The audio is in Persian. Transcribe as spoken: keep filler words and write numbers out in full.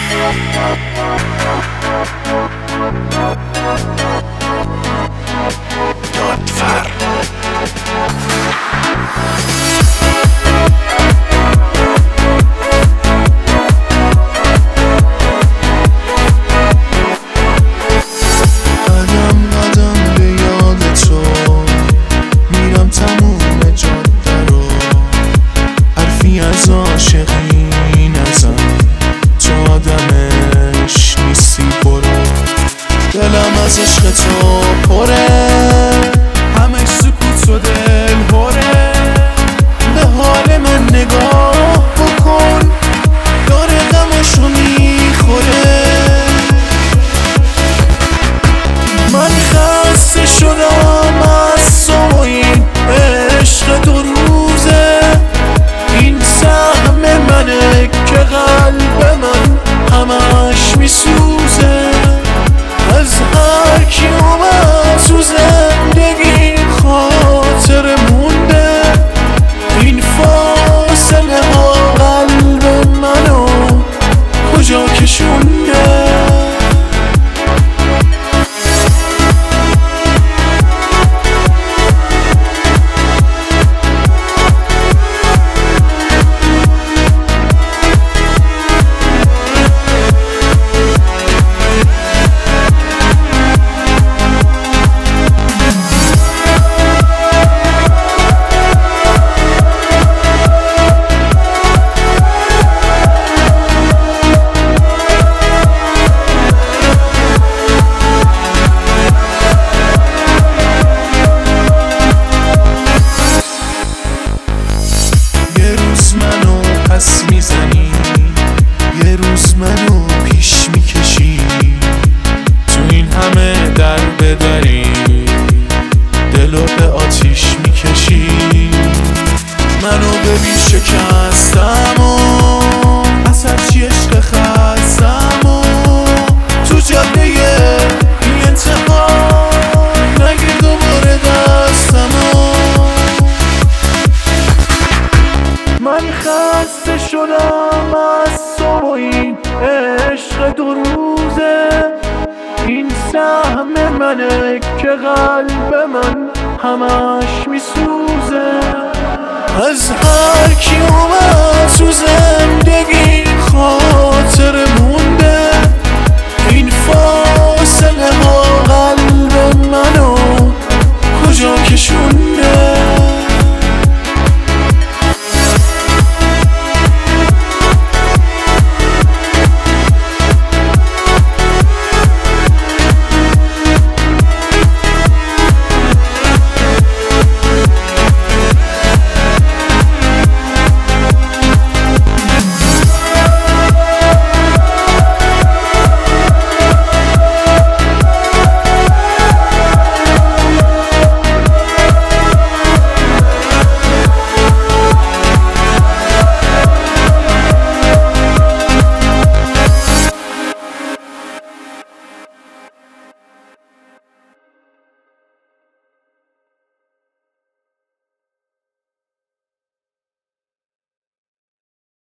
دادفر قدم قدم به یاد تو میرم تموم جاده رو، حرفی از عاشقی نزن، تو آدمش نیستی برو. دلم از عشق تو پره، همش سکوت و دل پره. به حال من نگاه بکن، داره غمشو میخوره. من خسته شدم از تو و این عشق دو روزه. این سهم منه که قلب من همش میسوزه. از هر کی اومد تو زندگی خاطر مونده. این فاصله ها قلب منو کجا کشونده. منو پس میزنی، یه روز منو پیش میکشی. تو این همه در بدری، دلو به آتیش میکشی. منو ببین شکستم و از هرچی عشق خستم و تو جاده این انتقال نگیر دوباره دستمو. من خسته شدم از تو و این عشق دو روزه. این سهم منه که قلب من همش میسوزه. از هر کی اومد تو زندگی